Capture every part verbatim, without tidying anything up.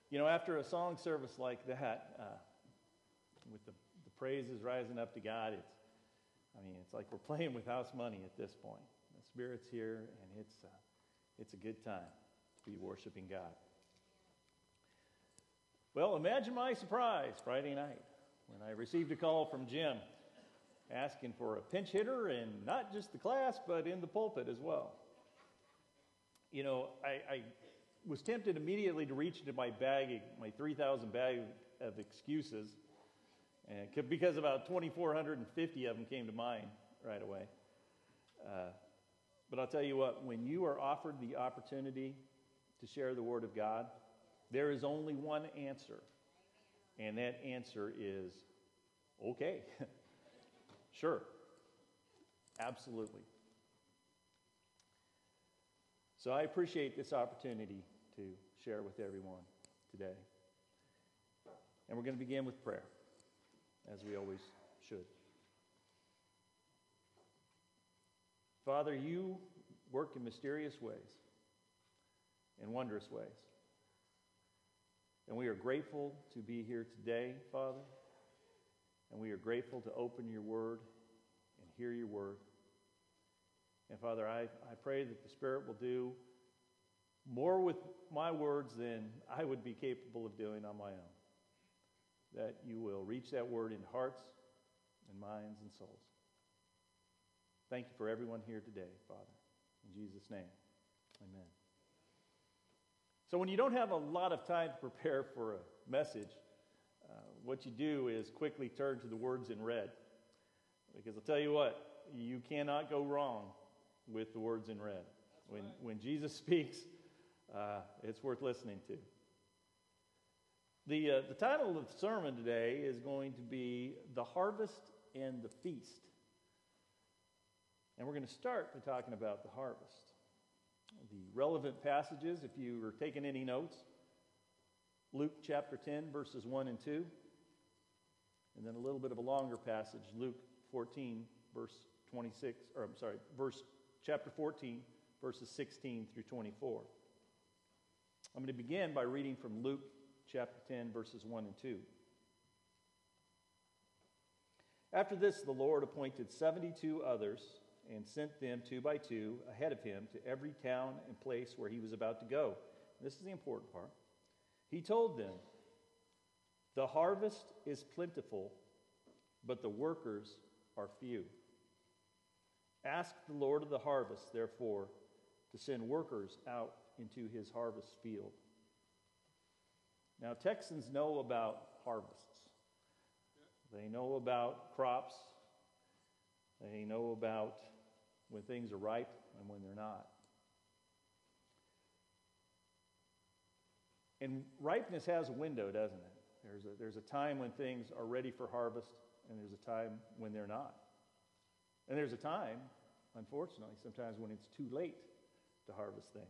You know, after a song service like that, uh, with the, the praises rising up to God, it's, I mean, it's like we're playing with house money at this point. The Spirit's here, and it's, uh, it's a good time to be worshiping God. Well, imagine my surprise Friday night when I received a call from Jim asking for a pinch hitter, and not just the class, but in the pulpit as well. You know, I, I was tempted immediately to reach into my bag, my three thousand bag of excuses, and because about two thousand four hundred fifty of them came to mind right away. Uh, but I'll tell you what, when you are offered the opportunity to share the Word of God, there is only one answer, and that answer is, okay, sure, absolutely. So I appreciate this opportunity to share with everyone today. And we're going to begin with prayer, as we always should. Father, you work in mysterious ways, in wondrous ways. And we are grateful to be here today, Father. And we are grateful to open your word and hear your word. And Father, I, I pray that the Spirit will do more with my words than I would be capable of doing on my own. That you will reach that word in hearts and minds and souls. Thank you for everyone here today, Father. In Jesus' name, amen. So when you don't have a lot of time to prepare for a message, uh, what you do is quickly turn to the words in red. Because I'll tell you what, you cannot go wrong with the words in red. When, right. when Jesus speaks, uh, it's worth listening to. The, uh, the title of the sermon today is going to be The Harvest and the Feast. And we're going to start by talking about the harvest. The relevant passages, if you were taking any notes, Luke chapter ten, verses one and two. And then a little bit of a longer passage, Luke fourteen, verse twenty-six, or I'm sorry, verse chapter fourteen, verses sixteen through twenty-four. I'm going to begin by reading from Luke chapter ten, verses one and two. After this, the Lord appointed seventy-two others and sent them two by two ahead of him to every town and place where he was about to go. This is the important part. He told them, "The harvest is plentiful, but the workers are few. Ask the Lord of the harvest, therefore, to send workers out into his harvest field." Now, Texans know about harvests. They know about crops. They know about when things are ripe and when they're not. And ripeness has a window, doesn't it? There's a, there's a time when things are ready for harvest, and there's a time when they're not. And there's a time, unfortunately, sometimes when it's too late to harvest things.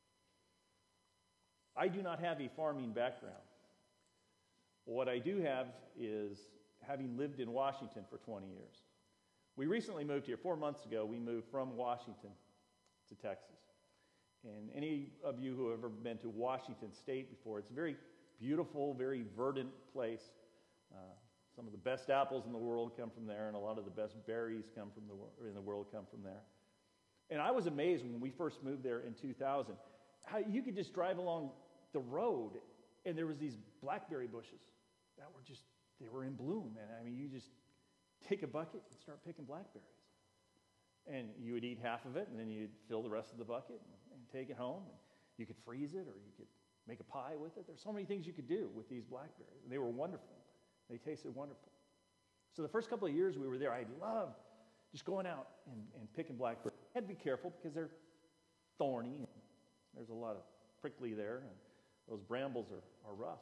I do not have a farming background. What I do have is having lived in Washington for twenty years. We recently moved here. Four months ago, we moved from Washington to Texas. And any of you who have ever been to Washington State before, it's a very beautiful, very verdant place. Uh, some of the best apples in the world come from there, and a lot of the best berries come from the in the world come from there. And I was amazed when we first moved there in two thousand, how you could just drive along the road, and there was these blackberry bushes that were just, they were in bloom. And I mean, you just take a bucket and start picking blackberries. And you would eat half of it, and then you'd fill the rest of the bucket and, and take it home. And you could freeze it, or you could make a pie with it. There's so many things you could do with these blackberries. And they were wonderful. They tasted wonderful. So the first couple of years we were there, I loved just going out and, and picking blackberries. You had to be careful because they're thorny. And there's a lot of prickly there, and those brambles are, are rough.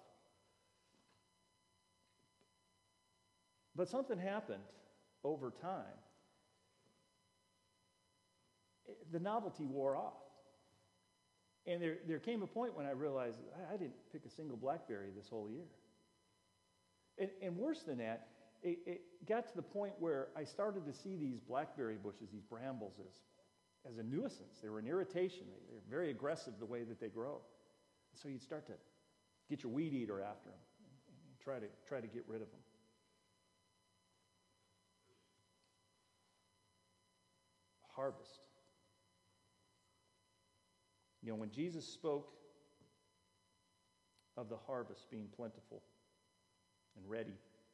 But something happened over time. The novelty wore off. And there, there came a point when I realized I, I didn't pick a single blackberry this whole year. And, and worse than that, it, it got to the point where I started to see these blackberry bushes, these brambles, as, as a nuisance. They were an irritation. They, they're very aggressive the way that they grow. So you'd start to Get your weed eater after them and, and try to try to get rid of them. Harvest. You know, when Jesus spoke of the harvest being plentiful and ready,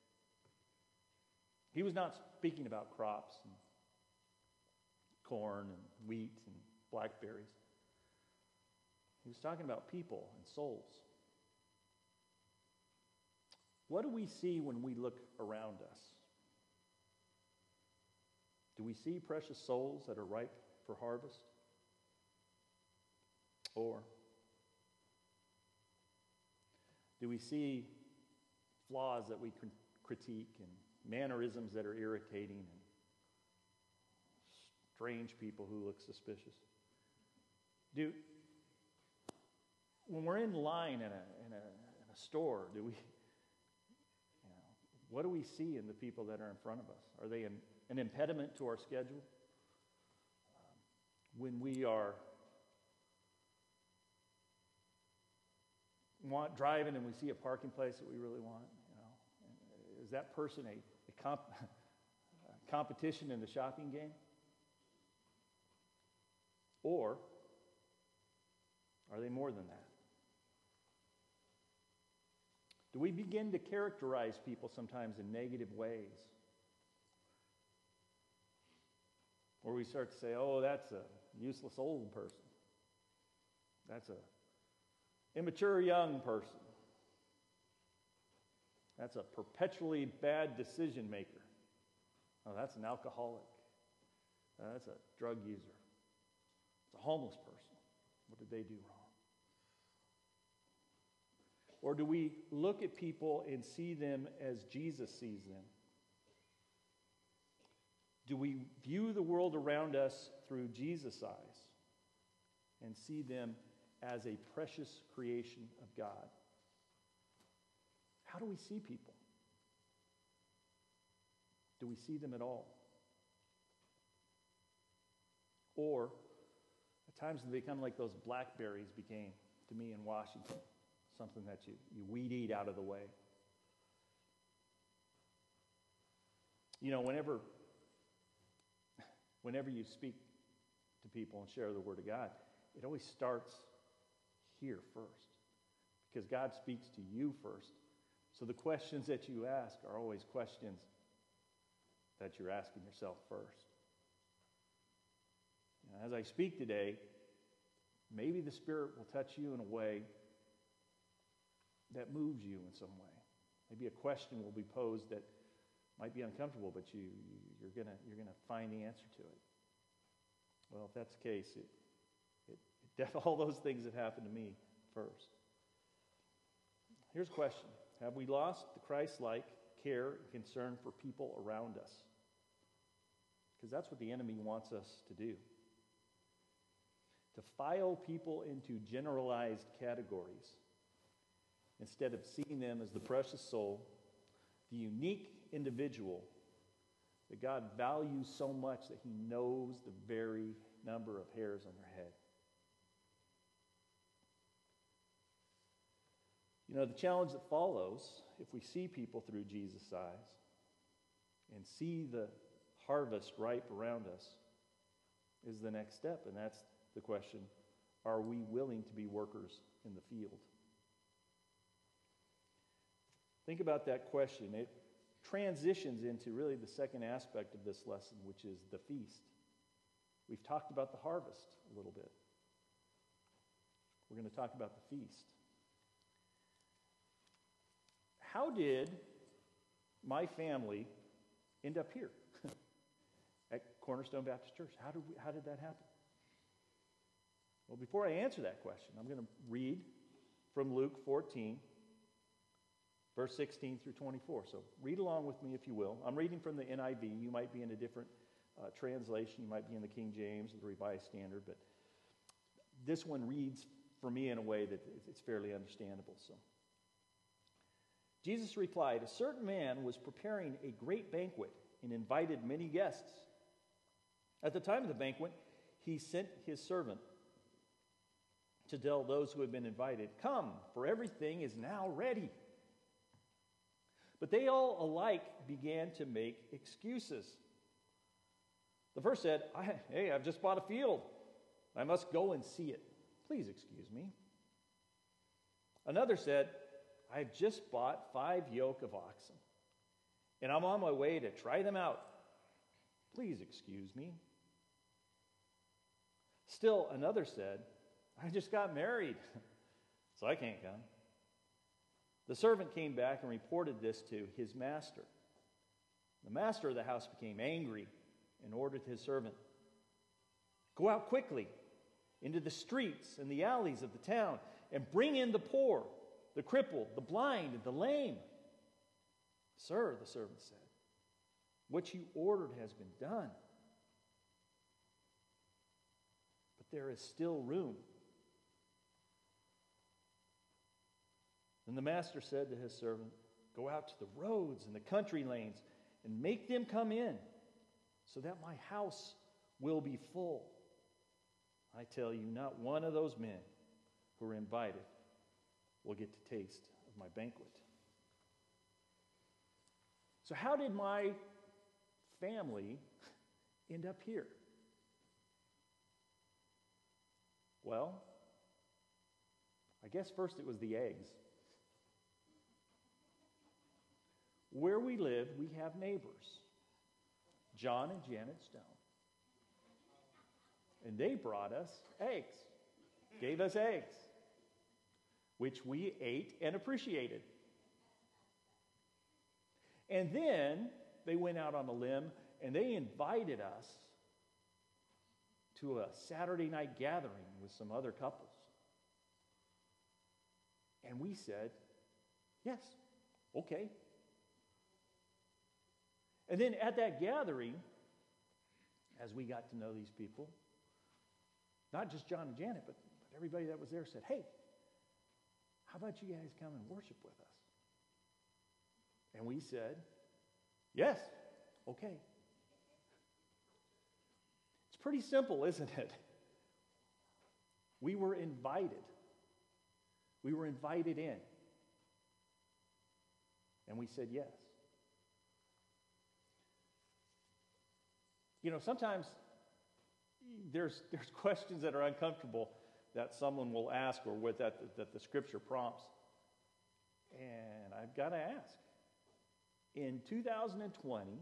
he was not speaking about crops and corn and wheat and blackberries. He was talking about people and souls. What do we see when we look around us? Do we see precious souls that are ripe for harvest? Or do we see flaws that we critique and mannerisms that are irritating and strange people who look suspicious? Do when we're in line in a in a, in a store, do we, you know, what do we see in the people that are in front of us? Are they an, an impediment to our schedule? Um, when we are want driving and we see a parking place that we really want, you know, is that person a, a, comp, a competition in the shopping game? Or are they more than that? Do we begin to characterize people sometimes in negative ways? Or we start to say, oh, that's a useless old person. That's a immature young person. That's a perpetually bad decision maker. Oh, that's an alcoholic. Uh, that's a drug user. It's a homeless person. What did they do wrong? Or do we look at people and see them as Jesus sees them? Do we view the world around us through Jesus' eyes and see them as a precious creation of God? How do we see people? Do we see them at all? Or at times they become like those blackberries became to me in Washington, something that you, you weed eat out of the way. You know, whenever, whenever you speak to people and share the Word of God, it always starts here first, because God speaks to you first. So the questions that you ask are always questions that you're asking yourself first. You know, as I speak today, maybe the Spirit will touch you in a way that moves you in some way. Maybe a question will be posed that might be uncomfortable, but you, you're gonna you're gonna find the answer to it. Well, if that's the case, it, it, it all those things have happened to me first. Here's a question: have we lost the Christ-like care and concern for people around us? Because that's what the enemy wants us to do. To file people into generalized categories instead of seeing them as the precious soul, the unique individual that God values so much that he knows the very number of hairs on their head. You know, the challenge that follows, if we see people through Jesus' eyes and see the harvest ripe around us, is the next step, and that's the question: are we willing to be workers in the field? Think about that question. It transitions into really the second aspect of this lesson, which is the feast. We've talked about the harvest a little bit. We're going to talk about the feast. How did my family end up here at Cornerstone Baptist Church? How did we, how did that happen? Well, before I answer that question, I'm going to read from Luke fourteen, verse sixteen through twenty-four. So read along with me if you will. I'm reading from the N I V. You might be in a different uh, translation. You might be in the King James or the Revised Standard. But this one reads for me in a way that it's fairly understandable. So Jesus replied, "A certain man was preparing a great banquet and invited many guests. At the time of the banquet, he sent his servant to tell those who had been invited, "Come, for everything is now ready." But they all alike began to make excuses. The first said, I, "Hey, I've just bought a field. I must go and see it. Please excuse me." Another said, "I've just bought five yoke of oxen, and I'm on my way to try them out. Please excuse me." Still another said, "I just got married, so I can't come." The servant came back and reported this to his master. The master of the house became angry and ordered his servant, "Go out quickly into the streets and the alleys of the town and bring in the poor, the crippled, the blind, and the lame." "Sir," the servant said, "what you ordered has been done, but there is still room." Then the master said to his servant, "Go out to the roads and the country lanes and make them come in, so that my house will be full. I tell you, not one of those men who are invited will get to taste of my banquet." So how did my family end up here? Well, I guess first it was the eggs. Where we live, we have neighbors, John and Janet Stone. And they brought us eggs, gave us eggs, which we ate and appreciated. And then they went out on a limb and they invited us to a Saturday night gathering with some other couples. And we said, "Yes, okay." And then at that gathering, as we got to know these people, not just John and Janet, but, but everybody that was there said, "Hey, how about you guys come and worship with us?" And we said, "Yes, okay." It's pretty simple, isn't it? We were invited. We were invited in. And we said yes. You know, sometimes there's there's questions that are uncomfortable that someone will ask or with that that the scripture prompts. And I've got to ask. In two thousand twenty,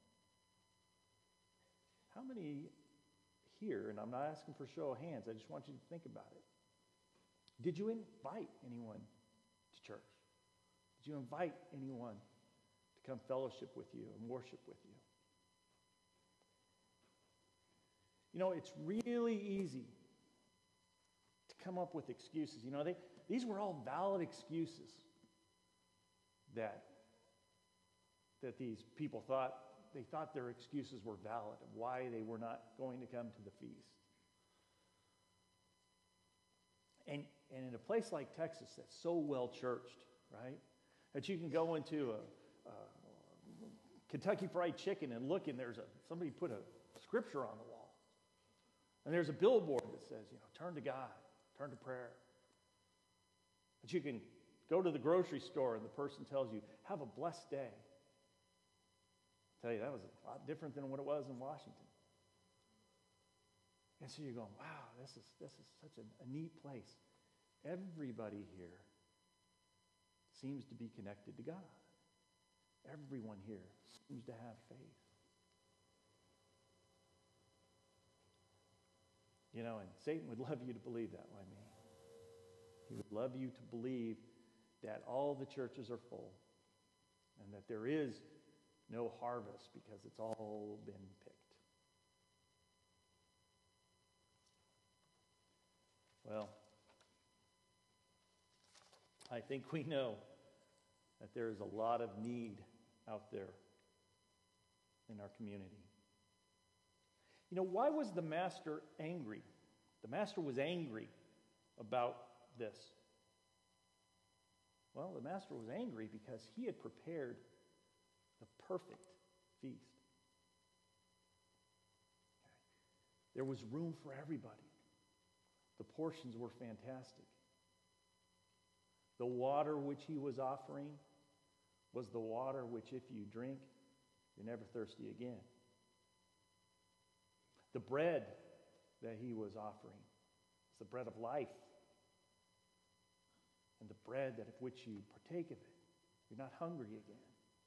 how many here, and I'm not asking for show of hands, I just want you to think about it. Did you invite anyone to church? Did you invite anyone to come fellowship with you and worship with you? You know, it's really easy to come up with excuses. You know, they, these were all valid excuses that, that these people thought, they thought their excuses were valid of why they were not going to come to the feast. And, and in a place like Texas that's so well churched, right, that you can go into a, a Kentucky Fried Chicken and look, and there's a somebody put a scripture on the wall. And there's a billboard that says, you know, turn to God, turn to prayer. But you can go to the grocery store and the person tells you, have a blessed day. I tell you, that was a lot different than what it was in Washington. And so you're going, wow, this is this is such a, a neat place. Everybody here seems to be connected to God. Everyone here seems to have faith. You know, and Satan would love you to believe that, wouldn't he? He would love you to believe that all the churches are full and that there is no harvest because it's all been picked. Well, I think we know that there is a lot of need out there in our community. You know, why was the master angry? The master was angry about this. Well, the master was angry because he had prepared the perfect feast. There was room for everybody. The portions were fantastic. The water which he was offering was the water which, if you drink, you're never thirsty again. The bread that he was offering is the bread of life. And the bread that of which you partake of it, you're not hungry again.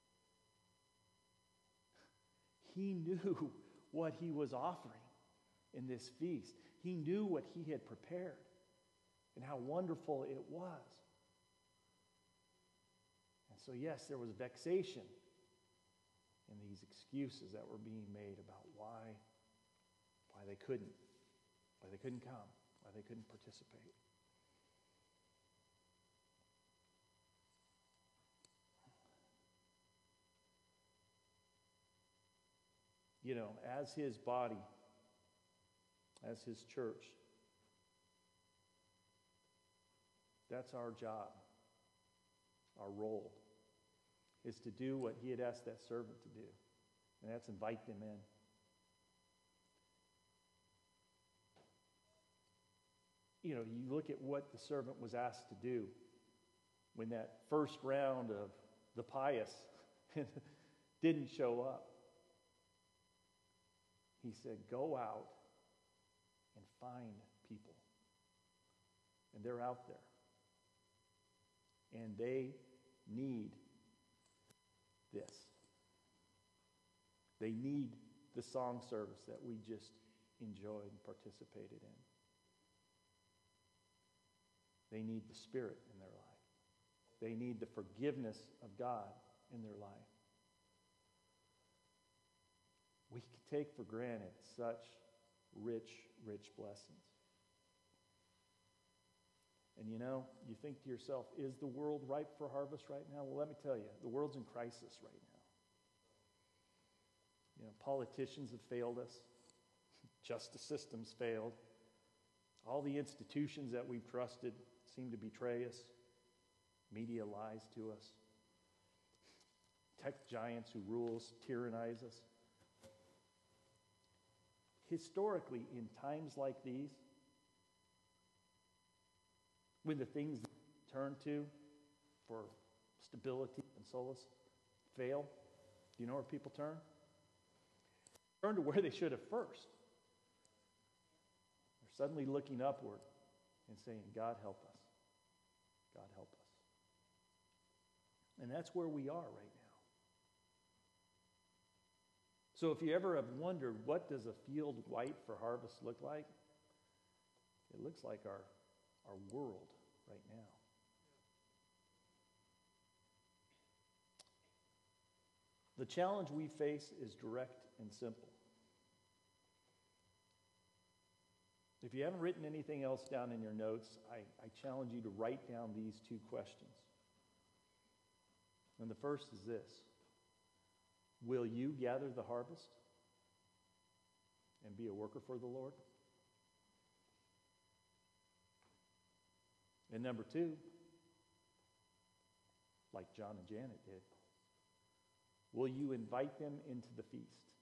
He knew what he was offering in this feast. He knew what he had prepared and how wonderful it was. And so, yes, there was vexation in these excuses that were being made about why, why they couldn't, why they couldn't come, why they couldn't participate. You know, as his body, as his church, that's our job, our role, is to do what he had asked that servant to do, and that's invite them in. You know, you look at what the servant was asked to do when that first round of the pious didn't show up. He said, go out and find people. And they're out there. And they need this. They need the song service that we just enjoyed and participated in. They need the Spirit in their life. They need the forgiveness of God in their life. We can take for granted such rich, rich blessings. And you know, you think to yourself, is the world ripe for harvest right now? Well, let me tell you, the world's in crisis right now. You know, politicians have failed us. Justice systems failed. All the institutions that we've trusted seem to betray us. Media lies to us. Tech giants who rule us tyrannize us. Historically, in times like these, when the things that we turn to for stability and solace fail, do you know where people turn? Turn to where they should have first. They're suddenly looking upward and saying, God help us. God help us. And that's where we are right now. So if you ever have wondered, what does a field white for harvest look like? It looks like our, our world right now. The challenge we face is direct and simple. If you haven't written anything else down in your notes, I, I challenge you to write down these two questions. And the first is this: will you gather the harvest and be a worker for the Lord? And number two, like John and Janet did, will you invite them into the feast?